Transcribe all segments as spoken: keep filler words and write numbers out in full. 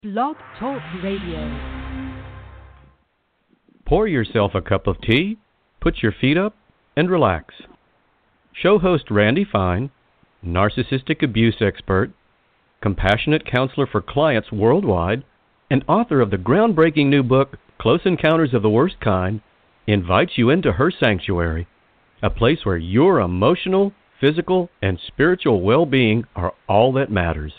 Blog Talk Radio. Pour yourself a cup of tea, put your feet up, and relax. Show host Randy Fine, narcissistic abuse expert, compassionate counselor for clients worldwide, and author of the groundbreaking new book, Close Encounters of the Worst Kind, invites you into her sanctuary, a place where your emotional, physical, and spiritual well-being are all that matters.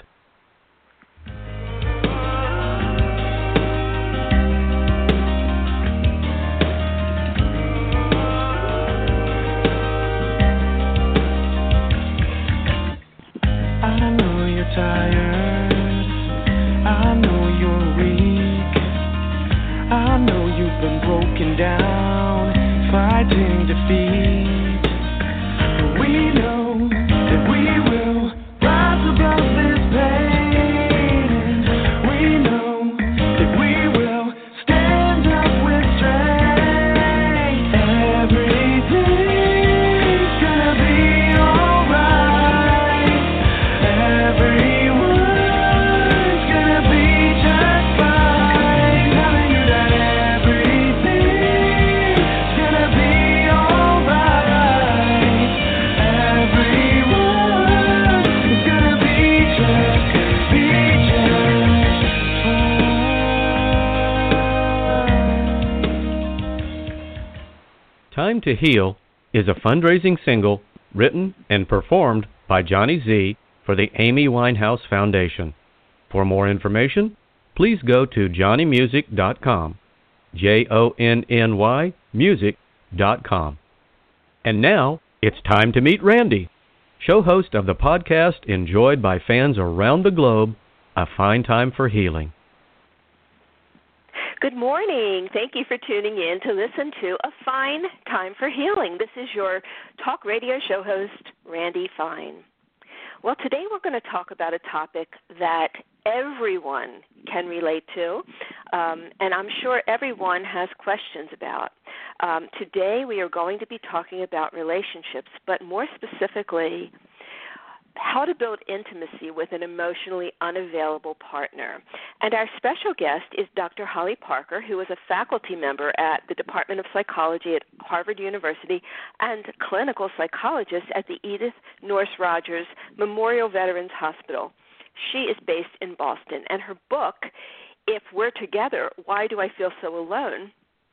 Tired, I know you're weak, I know you've been broken down, fighting defeat. We know that we will rise above this pain. We know that we will stand up with strength. Everything's gonna be alright. Every Time to Heal is a fundraising single written and performed by Johnny Z for the Amy Winehouse Foundation. For more information, please go to johnny music dot com, J O N N Y music dot com. And now, it's time to meet Randy, show host of the podcast enjoyed by fans around the globe, A Fine Time for Healing. Good morning. Thank you for tuning in to listen to A Fine Time for Healing. This is your talk radio show host, Randy Fine. Well, today we're going to talk about a topic that everyone can relate to, um, and I'm sure everyone has questions about. Um, today we are going to be talking about relationships, but more specifically, how to build intimacy with an emotionally unavailable partner. And our special guest is Doctor Holly Parker, who is a faculty member at the Department of Psychology at Harvard University and clinical psychologist at the Edith Nourse Rogers Memorial Veterans Hospital. She is based in Boston, and her book, If We're Together, Why Do I Feel So Alone?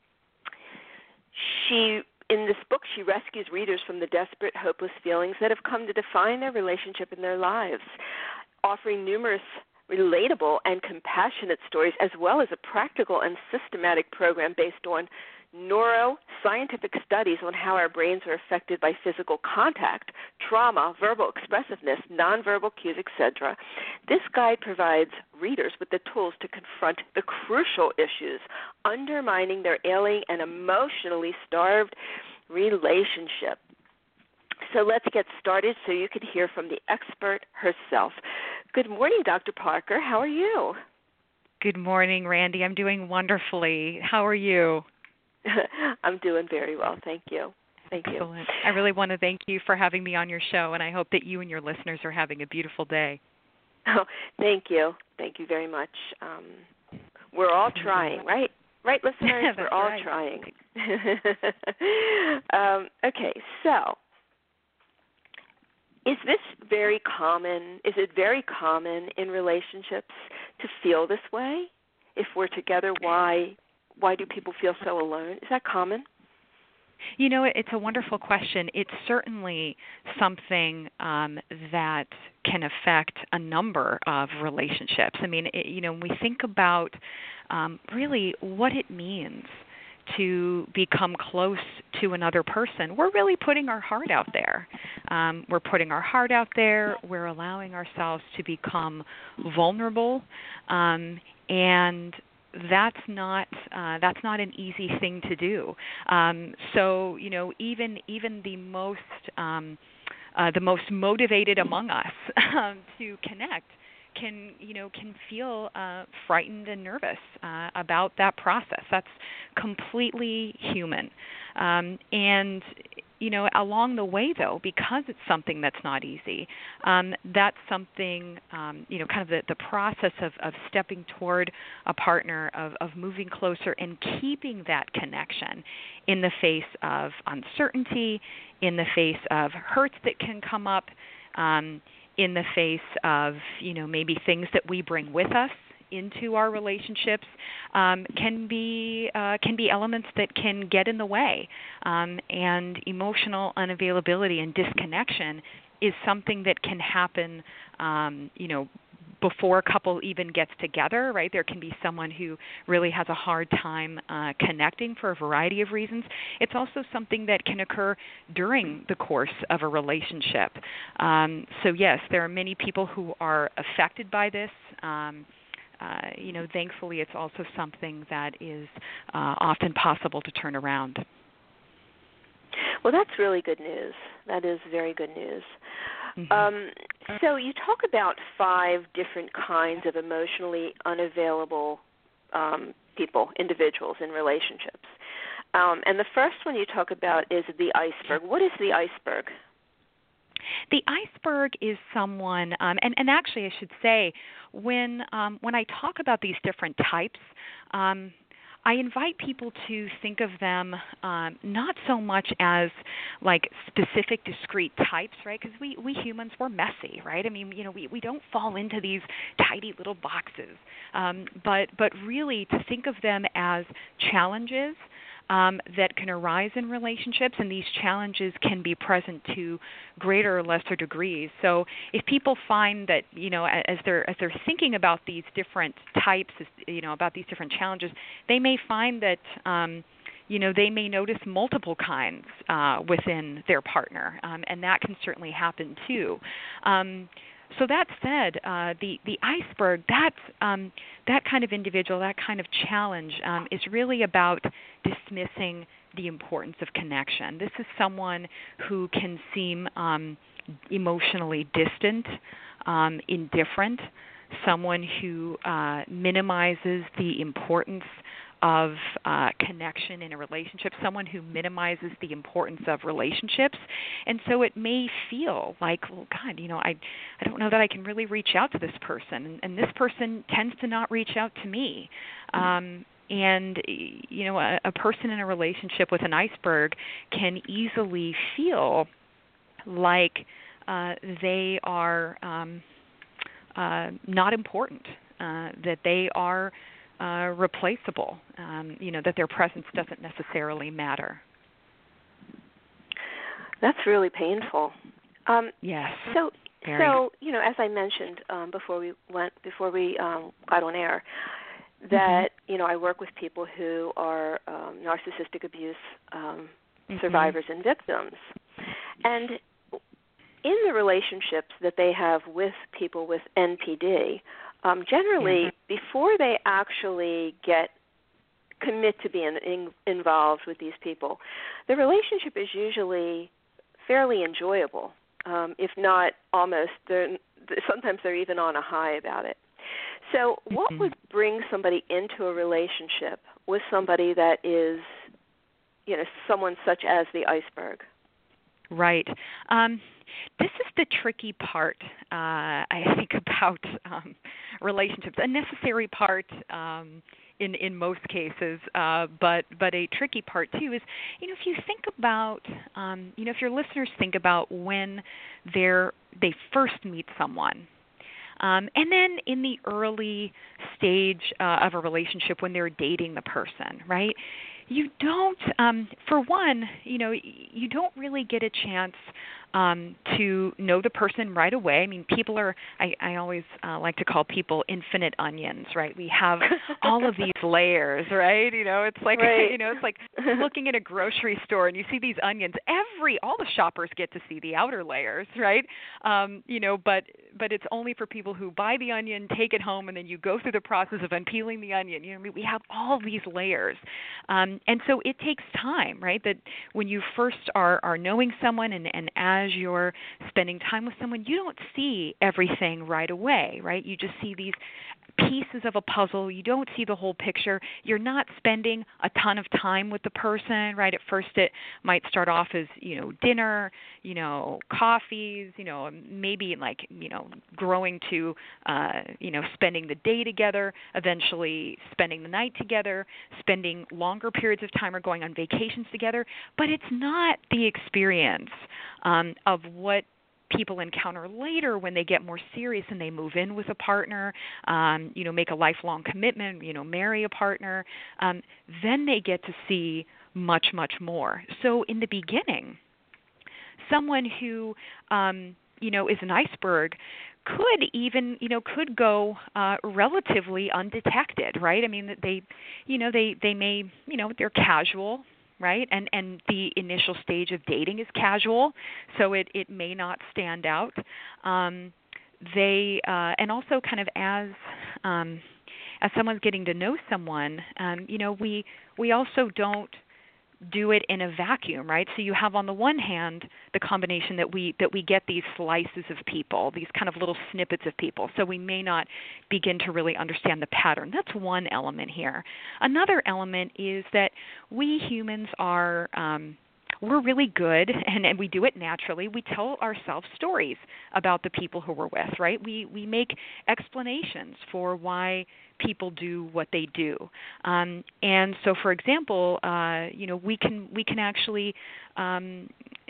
She In this book, she rescues readers from the desperate, hopeless feelings that have come to define their relationship in their lives, offering numerous relatable and compassionate stories, as well as a practical and systematic program based on neuroscientific studies on how our brains are affected by physical contact, trauma, verbal expressiveness, nonverbal cues, et cetera. This guide provides readers with the tools to confront the crucial issues undermining their ailing and emotionally starved relationship. So let's get started so you can hear from the expert herself. Good morning, Doctor Parker. How are you? Good morning, Randy. I'm doing wonderfully. How are you? I'm doing very well, thank you. Thank you. Excellent. I really want to thank you for having me on your show, and I hope that you and your listeners are having a beautiful day. Oh, thank you. Thank you very much. Um, we're all trying, right? Right, listeners? We're all right. trying. um, okay, so is this very common? Is it very common in relationships to feel this way? If we're together, why? Why do people feel so alone? Is that common? You know, it's a wonderful question. It's certainly something um, that can affect a number of relationships. I mean, it, you know, when we think about um, really what it means to become close to another person, we're really putting our heart out there. Um, we're putting our heart out there. We're allowing ourselves to become vulnerable, um, and that's not uh, that's not an easy thing to do. Um, so you know, even even the most um, uh, the most motivated among us um, to connect can you know can feel uh, frightened and nervous uh, about that process. That's completely human, um, and you know, along the way, though, because it's something that's not easy, um, that's something, um, you know, kind of the, the process of, of stepping toward a partner, of, of moving closer and keeping that connection in the face of uncertainty, in the face of hurts that can come up, um, in the face of, you know, maybe things that we bring with us into our relationships, um, can be uh, can be elements that can get in the way. Um, and emotional unavailability and disconnection is something that can happen, um, you know, before a couple even gets together, right? There can be someone who really has a hard time uh, connecting for a variety of reasons. It's also something that can occur during the course of a relationship. Um, so yes, there are many people who are affected by this. Um, Uh, you know, thankfully, it's also something that is uh, often possible to turn around. Well, that's really good news. That is very good news. Mm-hmm. Um, so you talk about five different kinds of emotionally unavailable um, people, individuals in relationships. Um, and the first one you talk about is the iceberg. What is the iceberg? The iceberg is someone, um, and, and actually I should say, when um, when I talk about these different types, um, I invite people to think of them um, not so much as like specific discrete types, right? Because we, we humans, we're messy, right? I mean, you know, we, we don't fall into these tidy little boxes, um, but but really to think of them as challenges Um, that can arise in relationships, and these challenges can be present to greater or lesser degrees. So if people find that, you know, as they're as they're thinking about these different types, you know, about these different challenges, they may find that, um, you know, they may notice multiple kinds uh, within their partner, um, and that can certainly happen too. Um, So that said, uh, the the iceberg, that um, that kind of individual, that kind of challenge, um, is really about dismissing the importance of connection. This is someone who can seem um, emotionally distant, um, indifferent, someone who uh, minimizes the importance of uh, connection in a relationship, someone who minimizes the importance of relationships. And so it may feel like, well, God, you know, I I don't know that I can really reach out to this person, and, and this person tends to not reach out to me. Um, and, you know, a, a person in a relationship with an iceberg can easily feel like uh, they are um, uh, not important, uh, that they are Uh, replaceable, um, you know, that their presence doesn't necessarily matter. That's really painful. Um, yes. So, Very. so you know, as I mentioned um, before we went, before we um, got on air, that mm-hmm. you know I work with people who are um, narcissistic abuse um, mm-hmm. survivors and victims, and in the relationships that they have with people with N P D. Um, generally, mm-hmm. before they actually get commit to being in, involved with these people, the relationship is usually fairly enjoyable, um, if not almost. They're, sometimes they're even on a high about it. So what mm-hmm. would bring somebody into a relationship with somebody that is, you know, someone such as the iceberg? Right. Um, this is the tricky part, uh, I think, about um, relationships. A necessary part um, in in most cases, uh, but but a tricky part too is, you know, if you think about, um, you know, if your listeners think about when they're they first meet someone. Um, and then in the early stage uh, of a relationship when they're dating the person, right? You don't, um, for one, you know, you don't really get a chance um, to know the person right away. I mean, people are, I, I always uh, like to call people infinite onions, right? We have all of these layers, right? You know, it's like, right. you know, it's like looking at a grocery store and you see these onions. Every, all the shoppers get to see the outer layers, right? Um, you know, but, but it's only for people who buy the onion, take it home, and then you go through the process of unpeeling the onion. You know, we have all these layers. Um, and so it takes time, right? That when you first are, are knowing someone and, and as as you're spending time with someone, you don't see everything right away, right? You just see these pieces of a puzzle. You don't see the whole picture. You're not spending a ton of time with the person, right? At first it might start off as, you know, dinner, you know, coffees, you know, maybe like, you know, growing to, uh, you know, spending the day together, eventually spending the night together, spending longer periods of time or going on vacations together. But it's not the experience um, of what people encounter later when they get more serious and they move in with a partner, um, you know, make a lifelong commitment, you know, marry a partner. Um, then they get to see much, much more. So in the beginning, someone who, um, you know, is an iceberg could even, you know, could go uh, relatively undetected, right? I mean, they, you know, they, they may, you know, they're casual, right? And and the initial stage of dating is casual, so it, it may not stand out. Um, they uh, and also kind of as um, as someone's getting to know someone, um, you know, we we also don't do it in a vacuum, right? So you have on the one hand the combination that we that we get these slices of people, these kind of little snippets of people. So we may not begin to really understand the pattern. That's one element here. Another element is that we humans are um, we're really good, and, and we do it naturally. We tell ourselves stories about the people who we're with, right? We we make explanations for why people do what they do, um, and so, for example, uh, you know, we can we can actually um,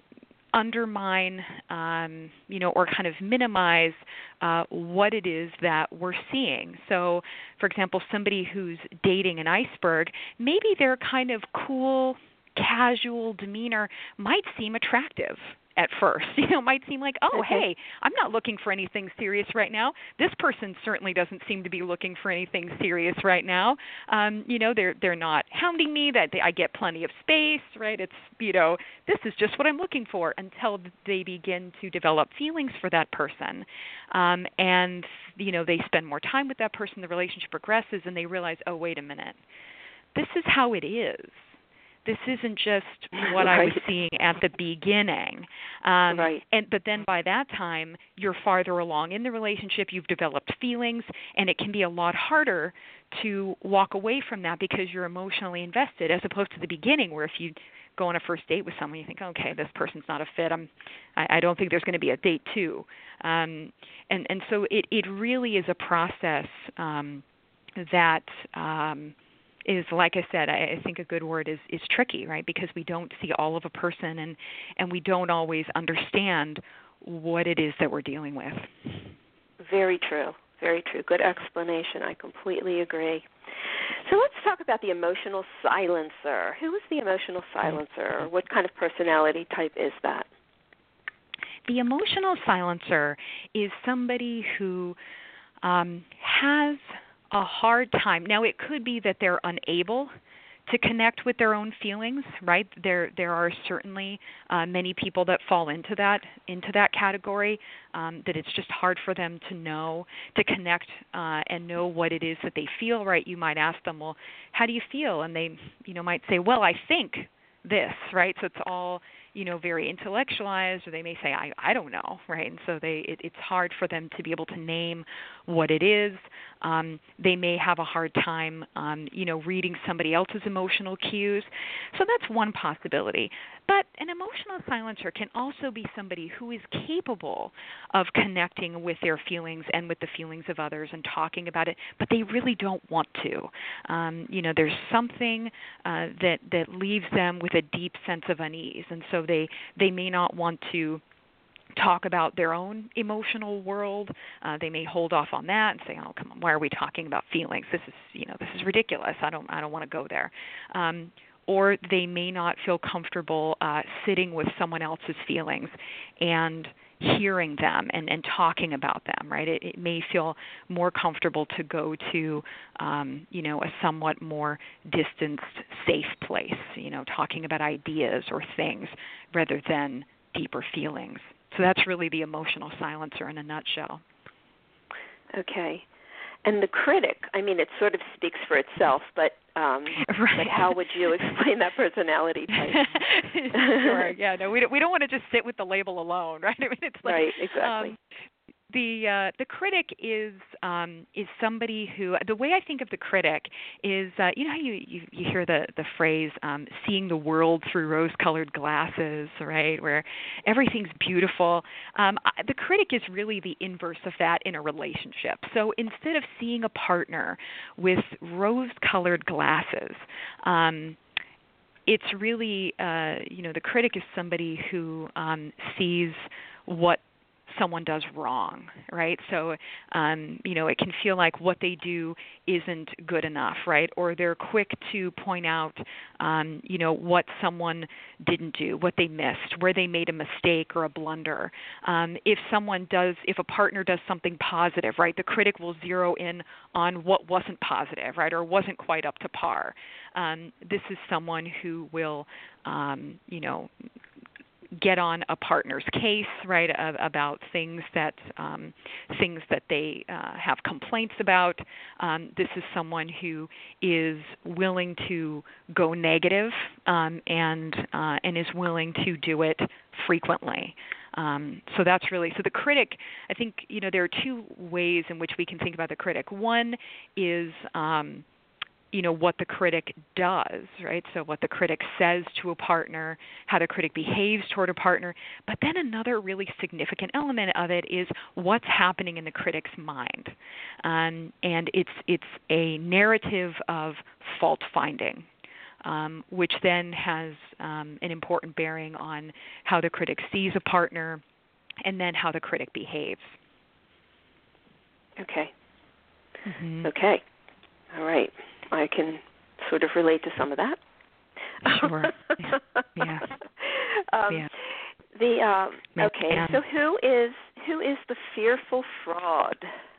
undermine, um, you know, or kind of minimize uh, what it is that we're seeing. So, for example, somebody who's dating an iceberg, maybe they're kind of cool, casual demeanor might seem attractive at first. You know, it might seem like, oh, Okay. hey, I'm not looking for anything serious right now. This person certainly doesn't seem to be looking for anything serious right now. Um, you know, they're they're not hounding me. That they, I get plenty of space, right? It's, you know, this is just what I'm looking for, until they begin to develop feelings for that person, um, and you know, they spend more time with that person. The relationship progresses, and they realize, oh, wait a minute, this is how it is. This isn't just what right. I was seeing at the beginning. Um, right. And but then by that time, you're farther along in the relationship. You've developed feelings, and it can be a lot harder to walk away from that because you're emotionally invested, as opposed to the beginning, where if you go on a first date with someone, you think, okay, this person's not a fit. I'm, I, I don't think there's going to be a date two. Um, and and so it it really is a process um, that. Um, is, like I said, I, I think a good word is, is tricky, right? Because we don't see all of a person, and, and we don't always understand what it is that we're dealing with. Very true. Very true. Good explanation. I completely agree. So let's talk about the emotional silencer. Who is the emotional silencer? Or what kind of personality type is that? The emotional silencer is somebody who um, has a hard time. Now, it could be that they're unable to connect with their own feelings, right? There, there are certainly uh, many people that fall into that into that category. Um, that it's just hard for them to know, to connect, uh, and know what it is that they feel. Right? You might ask them, well, how do you feel? And they, you know, might say, well, I think this, right? So it's all, you know, very intellectualized, or they may say, I, I don't know, right? And so they, it, it's hard for them to be able to name what it is. Um, they may have a hard time, um, you know, reading somebody else's emotional cues. So that's one possibility. But an emotional silencer can also be somebody who is capable of connecting with their feelings and with the feelings of others and talking about it, but they really don't want to. Um, you know, there's something uh, that that leaves them with a deep sense of unease, and so they they may not want to talk about their own emotional world. Uh, they may hold off on that and say, "Oh, come on, why are we talking about feelings? This is, you know, this is ridiculous. I don't, I don't want to go there." Um, or they may not feel comfortable uh, sitting with someone else's feelings and hearing them and, and talking about them. Right? It, it may feel more comfortable to go to, um, you know, a somewhat more distanced, safe place. You know, talking about ideas or things rather than deeper feelings. So that's really the emotional silencer in a nutshell. Okay. and the critic, I mean, it sort of speaks for itself, but um, right. but how would you explain that personality type? Sure. Yeah. No, we don't, we don't want to just sit with the label alone, right? I mean, it's like, right. Exactly. Um, The uh, the critic is um, is somebody who, the way I think of the critic is, uh, you know how you, you, you hear the, the phrase um, seeing the world through rose-colored glasses, right, where everything's beautiful. Um, I, the critic is really the inverse of that in a relationship. So instead of seeing a partner with rose-colored glasses, um, it's really, uh, you know, the critic is somebody who um, sees what someone does wrong, right? So, um, you know, it can feel like what they do isn't good enough, right? Or they're quick to point out, um, you know, what someone didn't do, what they missed, where they made a mistake or a blunder. Um, if someone does, if a partner does something positive, right, the critic will zero in on what wasn't positive, right, or wasn't quite up to par. Um, this is someone who will, um, you know, get on a partner's case, right, uh, about things that um, things that they uh, have complaints about. Um, this is someone who is willing to go negative um, and uh, and is willing to do it frequently. Um, so that's really, so the critic, I think, you know, there are two ways in which we can think about the critic. One is um, you know, what the critic does, right? So what the critic says to a partner, how the critic behaves toward a partner. But then another really significant element of it is what's happening in the critic's mind. Um, and it's it's a narrative of fault finding, um, which then has um, an important bearing on how the critic sees a partner and then how the critic behaves. Okay. Mm-hmm. Okay. All right. I can sort of relate to some of that. Sure. Yeah. Yeah. um, yeah. The um, okay. Yeah. So who is who is the fearful fraud?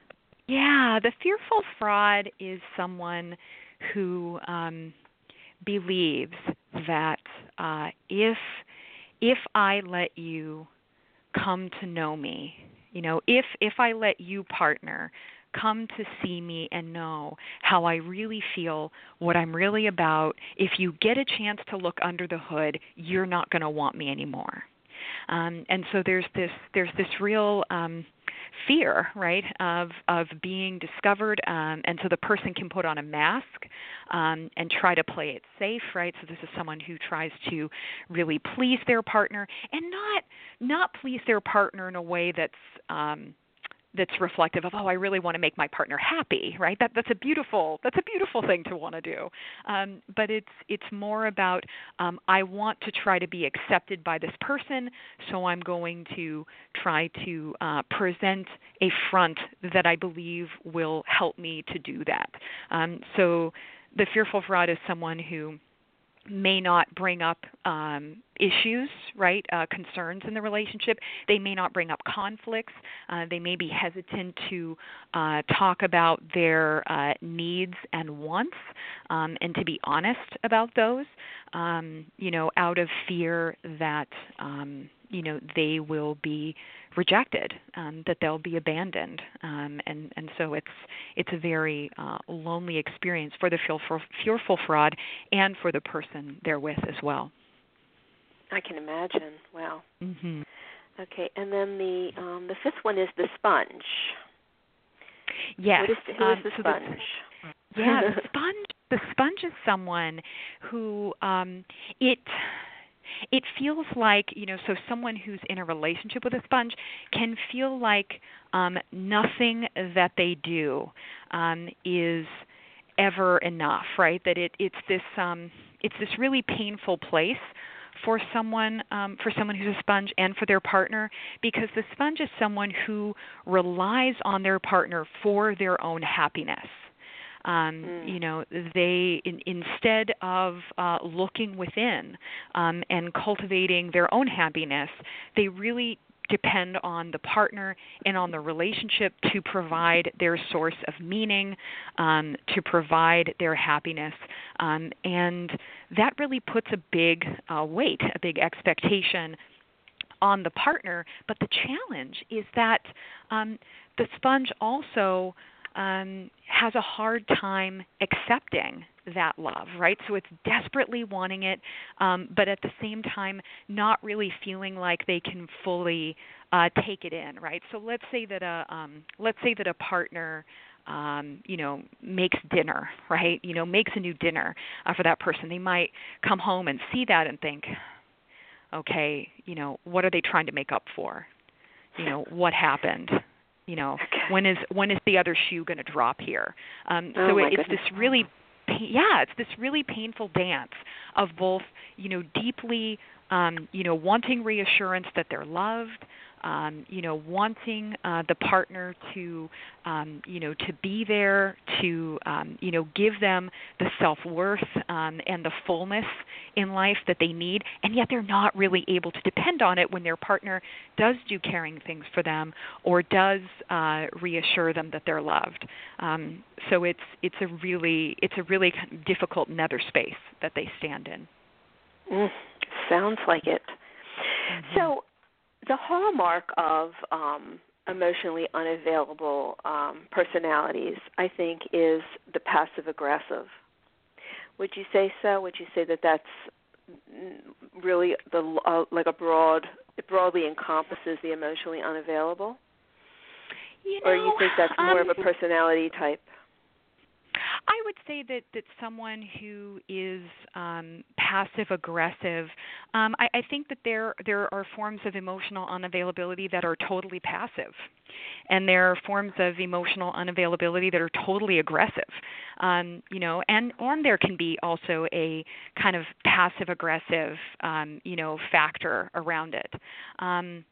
Yeah, the fearful fraud is someone who um, believes that uh, if if I let you come to know me, you know, if if I let you, partner, come to see me and know how I really feel, what I'm really about, if you get a chance to look under the hood, you're not going to want me anymore. Um, and so there's this there's this real um, fear, right, of of being discovered, um, and so the person can put on a mask um, and try to play it safe, right? So this is someone who tries to really please their partner and not not please their partner in a way that's um, that's reflective of, oh, I really want to make my partner happy, right? That that's a beautiful that's a beautiful thing to want to do. Um, but it's it's more about um, I want to try to be accepted by this person, so I'm going to try to uh, present a front that I believe will help me to do that. Um, so the fearful fraud is someone who may not bring up um, issues, right, uh, concerns in the relationship. They may not bring up conflicts. Uh, they may be hesitant to uh, talk about their uh, needs and wants um, and to be honest about those, um, you know, out of fear that, um, you know, they will be rejected, um, that they'll be abandoned. Um, and, and so it's it's a very uh, lonely experience for the fearful, fearful fraud and for the person they're with as well. I can imagine. Wow. Mm-hmm. Okay, and then the um, the fifth one is the sponge. Yes. What is the, who um, is the so sponge? The, yeah, the sponge. The sponge is someone who um, it. It feels like, you know, so someone who's in a relationship with a sponge can feel like um, nothing that they do um, is ever enough, right? That it, it's this um, it's this really painful place for someone um, for someone who's a sponge and for their partner, because the sponge is someone who relies on their partner for their own happiness. Um, mm. You know, they in, instead of uh, looking within um, and cultivating their own happiness, they really depend on the partner and on the relationship to provide their source of meaning, um, to provide their happiness. Um, and that really puts a big uh, weight, a big expectation on the partner. But the challenge is that um, the sponge also um, has a hard time accepting that love, right? So it's desperately wanting it, um, but at the same time not really feeling like they can fully uh, take it in, right? So let's say that a um, let's say that a partner, um, you know, makes dinner, right? You know, makes a new dinner uh, for that person. They might come home and see that and think, okay, you know, what are they trying to make up for? You know, what happened? You know, okay. when is when is the other shoe going to drop here? Um, oh so my it, it's goodness. this really, yeah, it's this really painful dance of both, you know, deeply, um, you know, wanting reassurance that they're loved, um, you know, wanting uh, the partner to, um, you know, to be there, to, um, you know, give them the self-worth um, and the fullness in life that they need, and yet they're not really able to depend on it when their partner does do caring things for them or does uh, reassure them that they're loved. Um, so it's it's a really it's a really difficult nether space that they stand in. Mm, sounds like it. Mm-hmm. So the hallmark of um, emotionally unavailable um, personalities, I think, is the passive-aggressive. Would you say so? Would you say that that's really the uh, like a broad, it broadly encompasses the emotionally unavailable? You know, or you think that's more um, of a personality type? I would say that, that someone who is um, passive-aggressive, um, I, I think that there there are forms of emotional unavailability that are totally passive, and there are forms of emotional unavailability that are totally aggressive. Um, you know, and, and there can be also a kind of passive-aggressive, um, you know, factor around it. Um,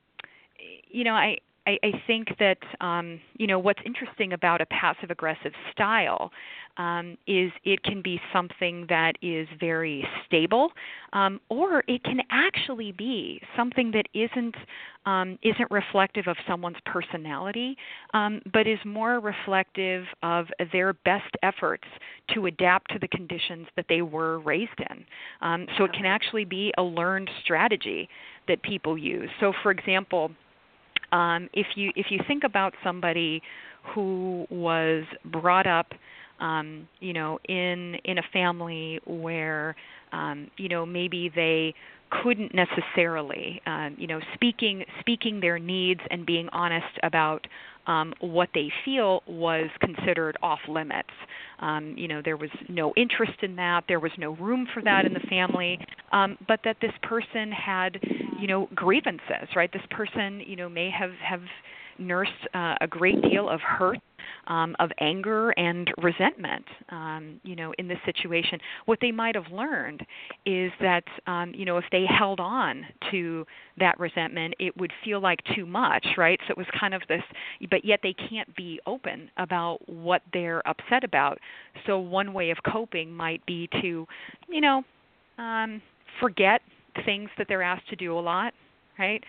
you know, I. I think that, um, you know, what's interesting about a passive-aggressive style um, is it can be something that is very stable, um, or it can actually be something that isn't um, isn't reflective of someone's personality, um, but is more reflective of their best efforts to adapt to the conditions that they were raised in. Um, so it can actually be a learned strategy that people use. So, for example, Um, if you if you think about somebody who was brought up, um, you know, in in a family where, um, you know, maybe they couldn't necessarily, um, you know, speaking speaking their needs and being honest about um, what they feel was considered off limits. Um, you know, there was no interest in that. There was no room for that in the family. Um, but that this person had, you know, grievances, right? This person, you know, may have have nursed uh, a great deal of hurt, um, of anger and resentment, um, you know, in this situation. What they might have learned is that, um, you know, if they held on to that resentment, it would feel like too much, right? So it was kind of this, but yet they can't be open about what they're upset about. So one way of coping might be to, you know, um, forget things that they're asked to do a lot, right?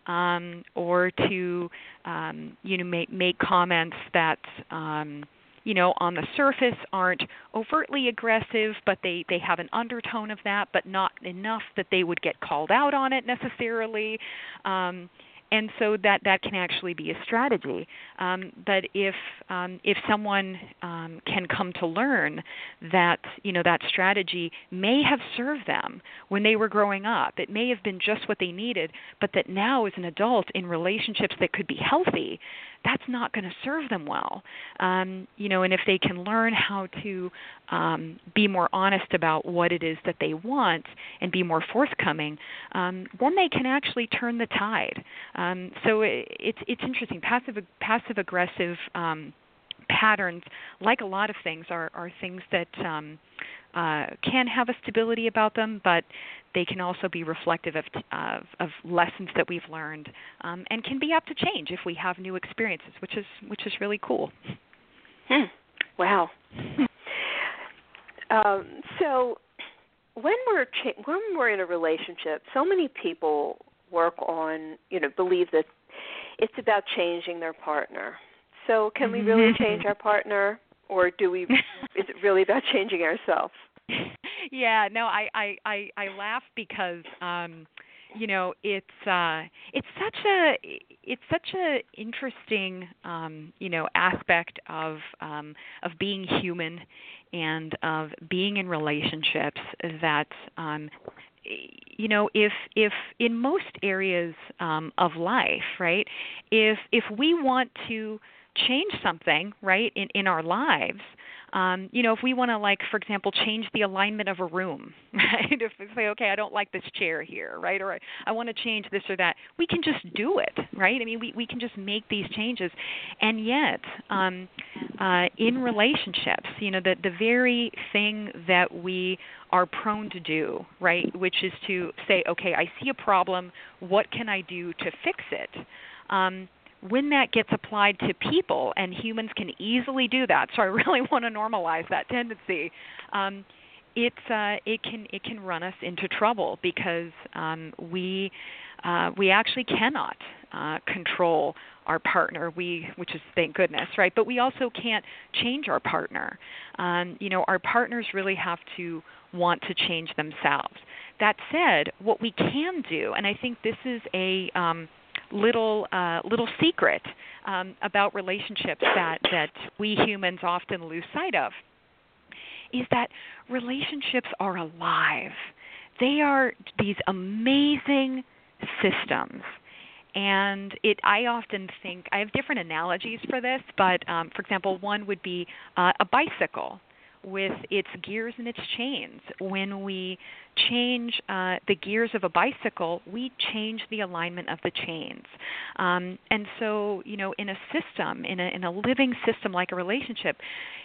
Um, or to, um, you know, make, make comments that, um, you know, on the surface aren't overtly aggressive, but they, they have an undertone of that, but not enough that they would get called out on it necessarily. Um, and so that, that can actually be a strategy. Um, but if um, if someone um, can come to learn that, you know, that strategy may have served them when they were growing up, it may have been just what they needed, but that now as an adult in relationships that could be healthy, that's not going to serve them well. Um, you know, and if they can learn how to um, be more honest about what it is that they want and be more forthcoming, um, then they can actually turn the tide. Um, so it, it's it's interesting. Passive passive aggressive um, patterns, like a lot of things, are are things that um, uh, can have a stability about them, but they can also be reflective of of, of lessons that we've learned, um, and can be apt to change if we have new experiences, which is which is really cool. Hmm. Wow. um, so when we're cha- when we're in a relationship, so many people work on, you know, believe that it's about changing their partner. So can we really change our partner, or do we? Is it really about changing ourselves? Yeah, no, I, I, I, I laugh because, um, you know, it's uh, it's such a it's such a interesting um, you know aspect of um, of being human and of being in relationships that um, you know if if in most areas um, of life, right? If if we want to change something, right, in in our lives. Um, you know, if we want to, like, for example, change the alignment of a room, right? If we say, okay, I don't like this chair here, right, or I, I want to change this or that, we can just do it, right? I mean, we, we can just make these changes. And yet, um, uh, in relationships, you know, the, the very thing that we are prone to do, right, which is to say, okay, I see a problem, what can I do to fix it? Um, when that gets applied to people, and humans can easily do that, so I really want to normalize that tendency, um, it's, uh, it can it can run us into trouble because um, we uh, we actually cannot uh, control our partner. We, which is thank goodness, right? But we also can't change our partner. Um, you know, our partners really have to want to change themselves. That said, what we can do, and I think this is a um, little uh, little secret um, about relationships that, that we humans often lose sight of, is that relationships are alive. They are these amazing systems. And it, I often think, I have different analogies for this, but um, for example, one would be uh, a bicycle with its gears and its chains. When we change uh, the gears of a bicycle, we change the alignment of the chains. Um, and so, you know, in a system, in a, in a living system like a relationship,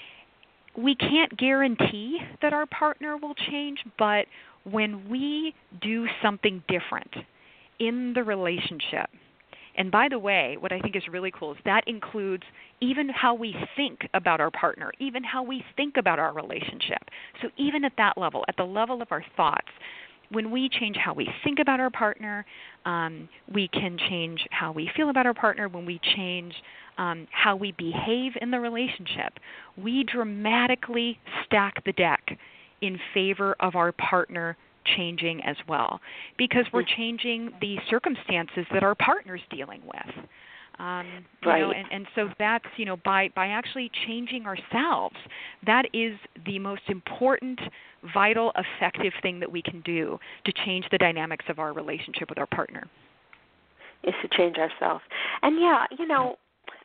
we can't guarantee that our partner will change, but when we do something different in the relationship, and by the way, what I think is really cool is that includes even how we think about our partner, even how we think about our relationship. So even at that level, at the level of our thoughts, when we change how we think about our partner, um, we can change how we feel about our partner. When we change um, how we behave in the relationship, we dramatically stack the deck in favor of our partner changing as well, because we're changing the circumstances that our partner's dealing with. Um, you right. know, and, and so that's, you know, by, by actually changing ourselves, that is the most important, vital, effective thing that we can do to change the dynamics of our relationship with our partner. Is to change ourselves. And yeah, you know,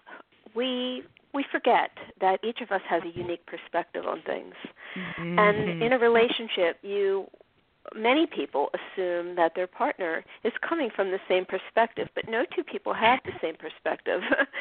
we we forget that each of us has a unique perspective on things. Mm-hmm. And in a relationship, you many people assume that their partner is coming from the same perspective, but no two people have the same perspective.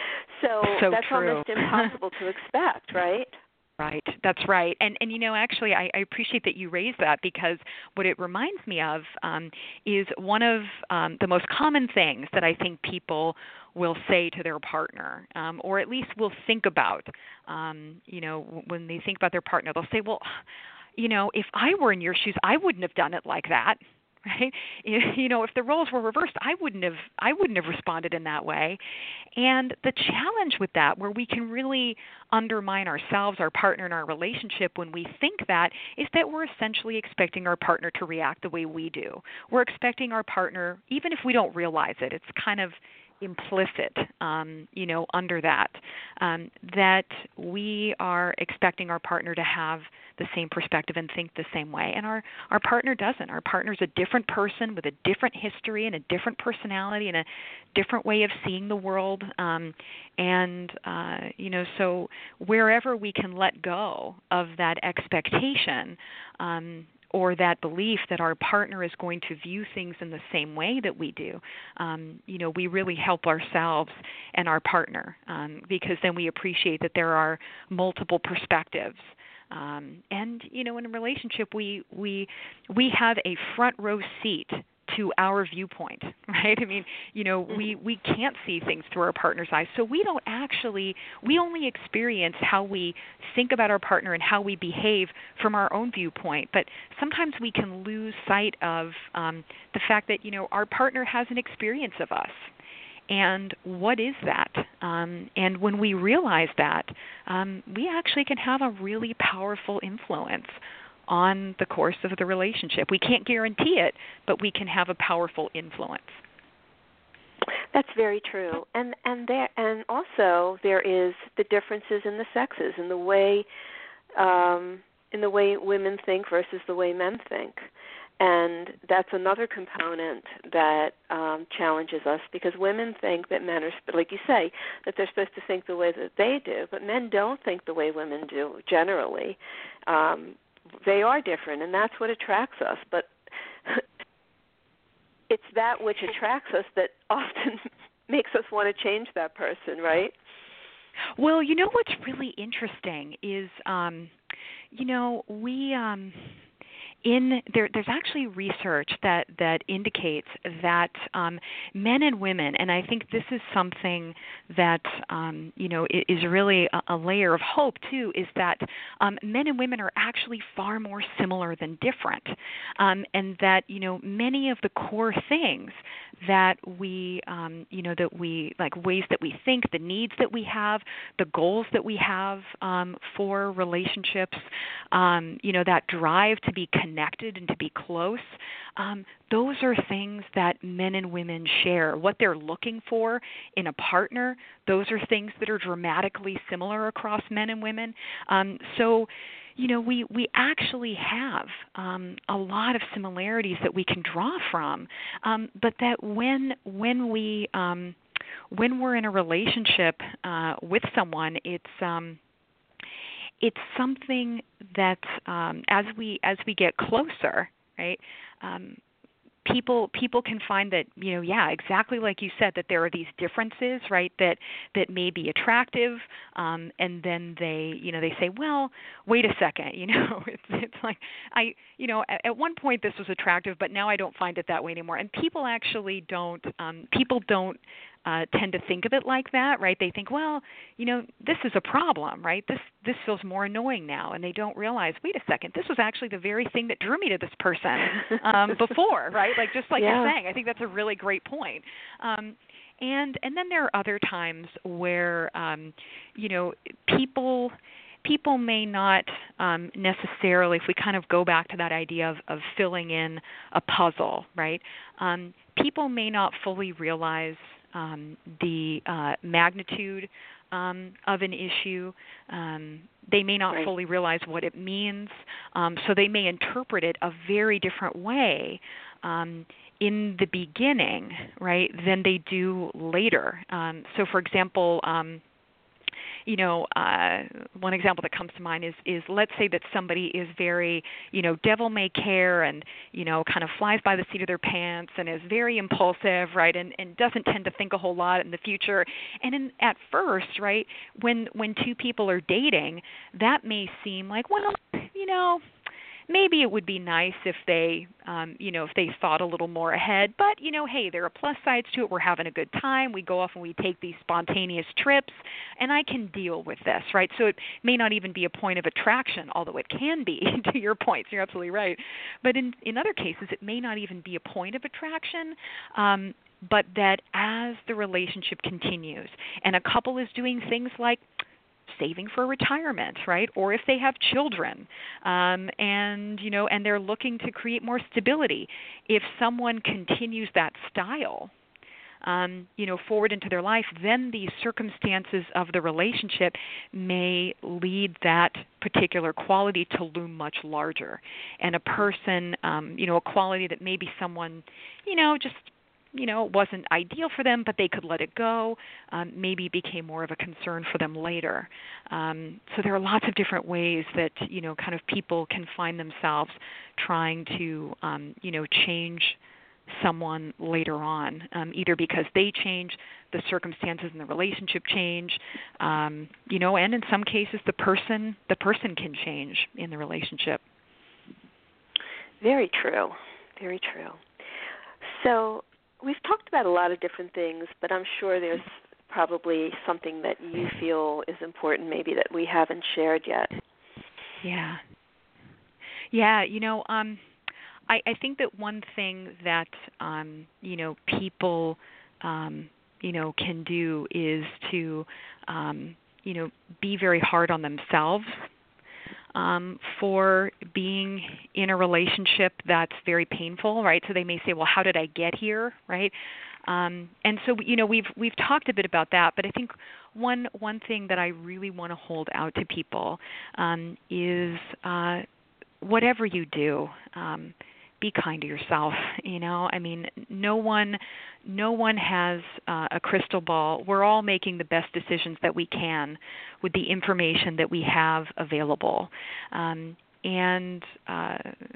so, so that's true. almost impossible to expect, right? Right, that's right. And, and you know, actually, I, I appreciate that you raised that, because what it reminds me of um, is one of um, the most common things that I think people will say to their partner, um, or at least will think about. Um, you know, when they think about their partner, they'll say, well, you know, if I were in your shoes, I wouldn't have done it like that, right? You know, if the roles were reversed, I wouldn't have, I wouldn't have responded in that way. And the challenge with that, where we can really undermine ourselves, our partner, and our relationship when we think that, is that we're essentially expecting our partner to react the way we do. We're expecting our partner, even if we don't realize it, it's kind of implicit, um, you know, under that, um, that we are expecting our partner to have the same perspective and think the same way. And our, our partner doesn't. Our partner's a different person with a different history and a different personality and a different way of seeing the world. Um, and, uh, you know, so wherever we can let go of that expectation, um, or that belief that our partner is going to view things in the same way that we do, um, you know, we really help ourselves and our partner, um, because then we appreciate that there are multiple perspectives. Um, and, you know, in a relationship, we, we, we have a front row seat to our viewpoint, right? I mean, you know, we, we can't see things through our partner's eyes, so we don't actually, we only experience how we think about our partner and how we behave from our own viewpoint. But sometimes we can lose sight of um, the fact that, you know, our partner has an experience of us. And what is that? Um, and when we realize that, um, we actually can have a really powerful influence on the course of the relationship. We can't guarantee it, but we can have a powerful influence. That's very true, and and there and also there is the differences in the sexes, in the way um, in the way women think versus the way men think, and that's another component that um, challenges us, because women think that men are, like you say, that they're supposed to think the way that they do, but men don't think the way women do generally. Um, they are different, and that's what attracts us, but it's that which attracts us that often makes us want to change that person, right? Well, you know what's really interesting is, um, you know, we um, in there. There's actually research that that indicates that um, men and women, and I think this is something that um, you know is really a, a layer of hope too, is that um, men and women are actually far more similar than different, um, and that you know many of the core things that we um, you know that we like ways that we think, the needs that we have, the goals that we have um, for relationships, um, you know that drive to be connected and to be close. Um, those are things that men and women share. What they're looking for in a partner, those are things that are dramatically similar across men and women. Um, so, you know, we, we actually have um, a lot of similarities that we can draw from, um, but that when when we um, when we're in a relationship uh, with someone, it's um, it's something that um, as we as we get closer, right? Um, people people can find that, you know, yeah, exactly like you said, that there are these differences, right? That that may be attractive, um, and then they, you know, they say, well, wait a second, you know, it's it's like I, you know, at, at one point this was attractive, but now I don't find it that way anymore. And people actually don't, um, people don't. Uh, tend to think of it like that, right? They think, well, you know, this is a problem, right? This this feels more annoying now, and they don't realize, wait a second, this was actually the very thing that drew me to this person um, before, right? Like just like yeah. you're saying, I think that's a really great point. Um, and and then there are other times where, um, you know, people. People may not um, necessarily, if we kind of go back to that idea of, of filling in a puzzle, right? Um, people may not fully realize um, the uh, magnitude um, of an issue. Um, they may not right. fully realize what it means, um, so they may interpret it a very different way um, in the beginning, right, than they do later. Um, so, for example, um, you know, uh, one example that comes to mind is, is let's say that somebody is very, you know, devil may care and, you know, kind of flies by the seat of their pants and is very impulsive, right, and, and doesn't tend to think a whole lot in the future. And in, at first, right, when when two people are dating, that may seem like, well, you know, maybe it would be nice if they, um, you know, if they thought a little more ahead. But, you know, hey, there are plus sides to it. We're having a good time. We go off and we take these spontaneous trips, and I can deal with this, right? So it may not even be a point of attraction, although it can be, to your points. You're absolutely right. But in, in other cases, it may not even be a point of attraction, um, but that as the relationship continues and a couple is doing things like saving for retirement, right? Or if they have children, um, and you know, and they're looking to create more stability. If someone continues that style, um, you know, forward into their life, then the circumstances of the relationship may lead that particular quality to loom much larger. And a person, um, you know, a quality that maybe someone, you know, just you know, it wasn't ideal for them, but they could let it go, um, maybe became more of a concern for them later. Um, so there are lots of different ways that, you know, kind of people can find themselves trying to, um, you know, change someone later on, um, either because they change, the circumstances in the relationship change, um, you know, and in some cases the person, the person can change in the relationship. Very true. Very true. So, we've talked about a lot of different things, but I'm sure there's probably something that you feel is important maybe that we haven't shared yet. Yeah. Yeah, you know, um, I, I think that one thing that, um, you know, people, um, you know, can do is to, um, you know, be very hard on themselves. um, for being in a relationship that's very painful, right? So they may say, well, how did I get here, right? Um, and so, you know, we've we've talked a bit about that, but I think one one thing that I really want to hold out to people um, is uh, whatever you do, um, be kind to yourself. You know, I mean, no one, no one has uh, a crystal ball. We're all making the best decisions that we can with the information that we have available, um, and. Uh,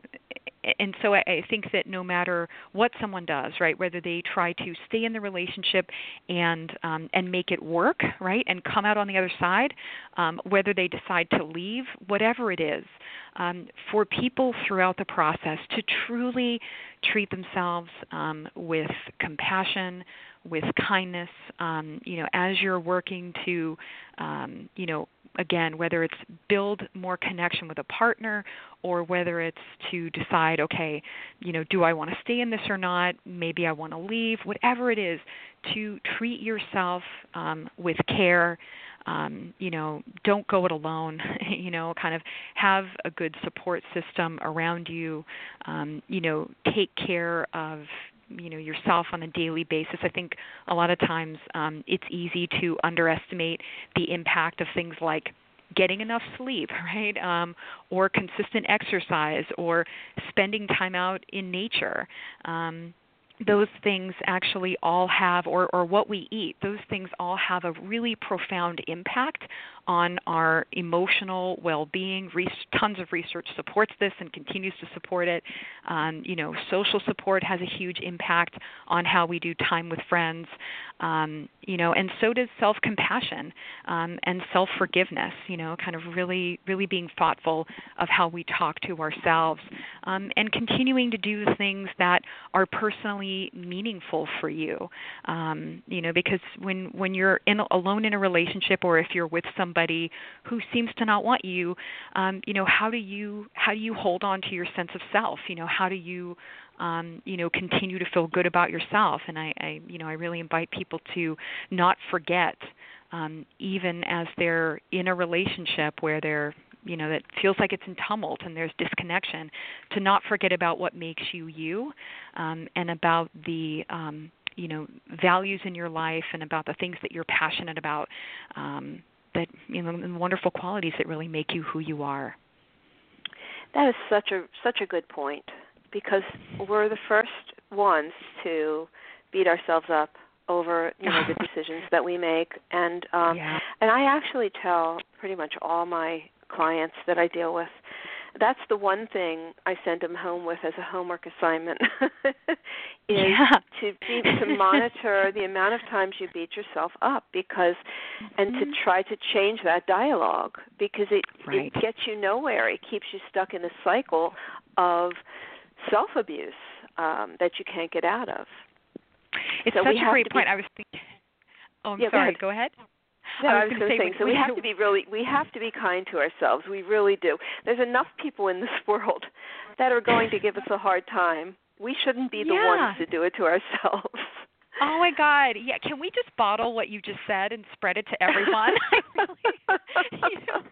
And so I think that no matter what someone does, right, whether they try to stay in the relationship and um, and make it work, right, and come out on the other side, um, whether they decide to leave, whatever it is, um, for people throughout the process to truly treat themselves um, with compassion, with kindness, um, you know, as you're working to, um, you know, again, whether it's build more connection with a partner or whether it's to decide, okay, you know, do I want to stay in this or not? Maybe I want to leave. Whatever it is, to treat yourself um, with care. Um, you know, don't go it alone. You know, kind of have a good support system around you. Um, you know, take care of you know yourself on a daily basis. I think a lot of times um, it's easy to underestimate the impact of things like getting enough sleep, right, um, or consistent exercise, or spending time out in nature. Um, those things actually all have, or, or what we eat, those things all have a really profound impact on our emotional well-being. Re- tons of research supports this and continues to support it. Um, you know, social support has a huge impact on how we do time with friends. Um, you know, and so does self-compassion um, and self-forgiveness. You know, kind of really, really being thoughtful of how we talk to ourselves, um, and continuing to do the things that are personally meaningful for you. Um, you know, because when when you're in alone in a relationship, or if you're with somebody who seems to not want you, um, you know, how do you how do you hold on to your sense of self? You know, how do you Um, you know, continue to feel good about yourself? And I, I you know, I really invite people to not forget, um, even as they're in a relationship where they're, you know, that feels like it's in tumult and there's disconnection, to not forget about what makes you you, um, and about the, um, you know, values in your life and about the things that you're passionate about, um, that, you know, and wonderful qualities that really make you who you are. That is such a such a good point. Because we're the first ones to beat ourselves up over, you know, the decisions that we make, and um, yeah. and I actually tell pretty much all my clients that I deal with, that's the one thing I send them home with as a homework assignment, is yeah. to be, to monitor the amount of times you beat yourself up, because mm-hmm. and to try to change that dialogue, because it, right. it gets you nowhere. It keeps you stuck in a cycle of self-abuse um, that you can't get out of. It's so such a great be, point. I was thinking. Oh, I'm yeah, sorry. Go ahead. Go ahead. No, I was, was was going to say. we, So we, we have to be really. We have to be kind to ourselves. We really do. There's enough people in this world that are going to give us a hard time. We shouldn't be the yeah. ones to do it to ourselves. Oh my God! Yeah, can we just bottle what you just said and spread it to everyone? I really, you know.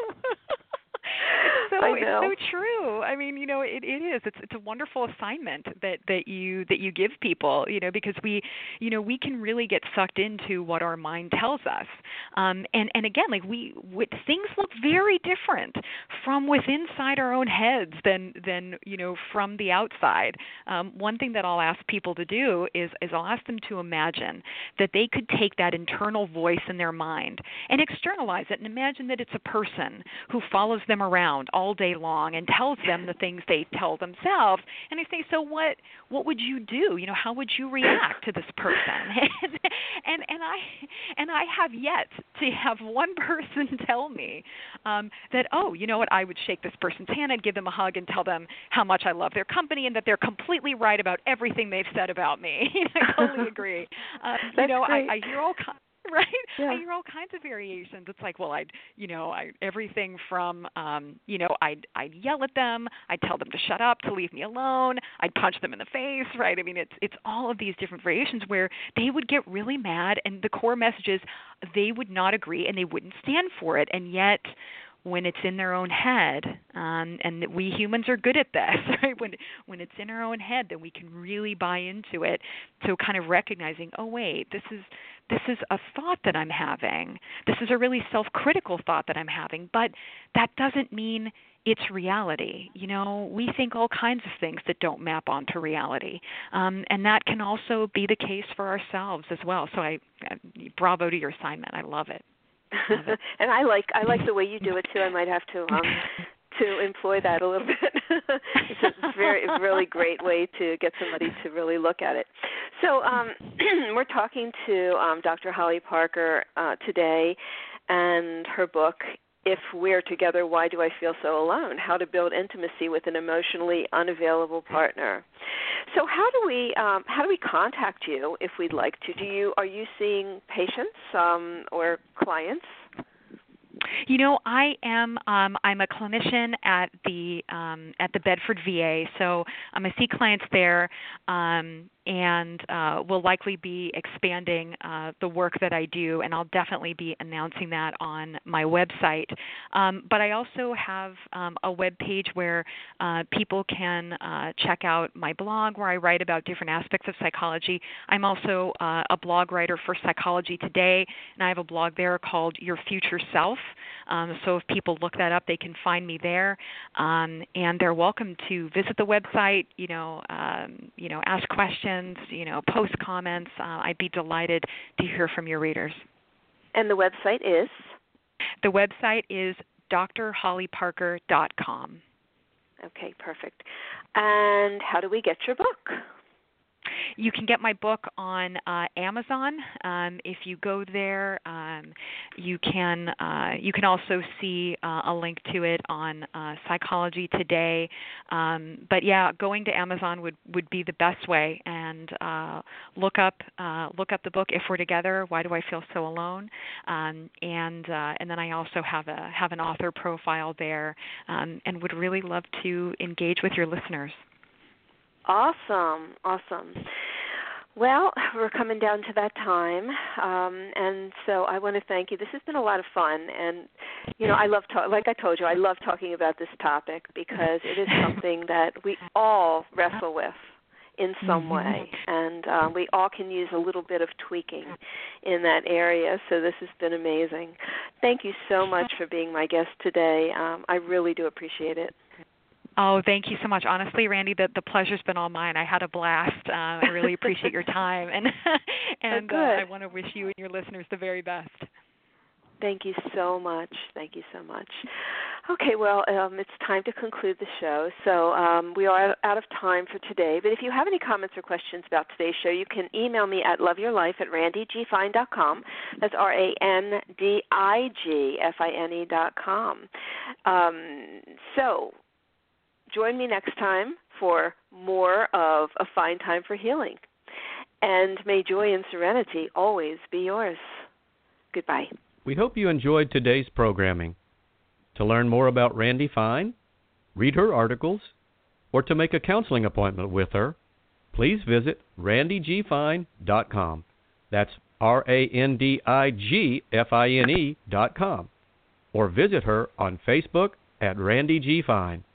It's so it's so true. I mean, you know, it, it is. It's it's a wonderful assignment that, that you that you give people, you know, because we, you know, we can really get sucked into what our mind tells us. Um, and and again, like we, we things look very different from within inside our own heads than than you know from the outside. Um, one thing that I'll ask people to do is is I'll ask them to imagine that they could take that internal voice in their mind and externalize it, and imagine that it's a person who follows them around all day long and tells them the things they tell themselves. And I say, so what what would you do? You know, how would you react to this person? and, and and I and I have yet to have one person tell me um, that, oh, you know what, I would shake this person's hand, I'd give them a hug and tell them how much I love their company and that they're completely right about everything they've said about me. I totally agree. Um, you know, I, I hear all kinds. Right? Yeah. I hear all kinds of variations. It's like, well, I'd, you know, I everything from, um, you know, I'd I'd yell at them, I'd tell them to shut up, to leave me alone, I'd punch them in the face, right? I mean, it's it's all of these different variations where they would get really mad, and the core message is they would not agree and they wouldn't stand for it, and yet when it's in their own head, um, and we humans are good at this, right? When when it's in our own head, then we can really buy into it. So kind of recognizing, oh wait, this is this is a thought that I'm having. This is a really self-critical thought that I'm having, but that doesn't mean it's reality. You know, we think all kinds of things that don't map onto reality, um, and that can also be the case for ourselves as well. So I, I bravo to your assignment. I love it. Love it. And I like I like the way you do it too. I might have to um, to employ that a little bit. It's a very really great way to get somebody to really look at it. So um, we're talking to um, Doctor Holly Parker uh, today, and her book, If We're Together, Why Do I Feel So Alone? How to Build Intimacy with an Emotionally Unavailable Partner. So how do we um, how do we contact you if we'd like to? Do you are you seeing patients um, or clients? You know, I am. Um, I'm a clinician at the um, at the Bedford V A, so um, I see clients there, um, and uh, will likely be expanding uh, the work that I do, and I'll definitely be announcing that on my website. Um, but I also have um, a web page where uh, people can uh, check out my blog, where I write about different aspects of psychology. I'm also uh, a blog writer for Psychology Today, and I have a blog there called Your Future Self. Um, so if people look that up, they can find me there, um, and they're welcome to visit the website. You know, um, you know, ask questions. You know, post comments. Uh, I'd be delighted to hear from your readers. And the website is? The website is d r holly parker dot com. Okay, perfect. And how do we get your book? You can get my book on uh, Amazon. Um, if you go there, um, you can uh, you can also see uh, a link to it on uh, Psychology Today. Um, but yeah, going to Amazon would, would be the best way, and uh, look up uh, look up the book If We're Together, Why Do I Feel So Alone? Um, and uh, and then I also have a have an author profile there, um, and would really love to engage with your listeners. Awesome, awesome. Well, we're coming down to that time, um, and so I want to thank you. This has been a lot of fun, and you know, I love ta- like I told you, I love talking about this topic because it is something that we all wrestle with in some way, and um, we all can use a little bit of tweaking in that area. So this has been amazing. Thank you so much for being my guest today. Um, I really do appreciate it. Oh, thank you so much. Honestly, Randy, the, the pleasure's been all mine. I had a blast. Uh, I really appreciate your time, and and oh, uh, I want to wish you and your listeners the very best. Thank you so much. Thank you so much. Okay, well, um, it's time to conclude the show. So um, we are out of time for today. But if you have any comments or questions about today's show, you can email me at loveyourlife at randy g fine dot com. That's R A N D I G F I N E dot com. Um, so join me next time for more of A Fine Time for Healing. And may joy and serenity always be yours. Goodbye. We hope you enjoyed today's programming. To learn more about Randy Fine, read her articles, or to make a counseling appointment with her, please visit randy g fine dot com. That's R A N D I G F I N E dot com. Or visit her on Facebook at Randy G. Fine.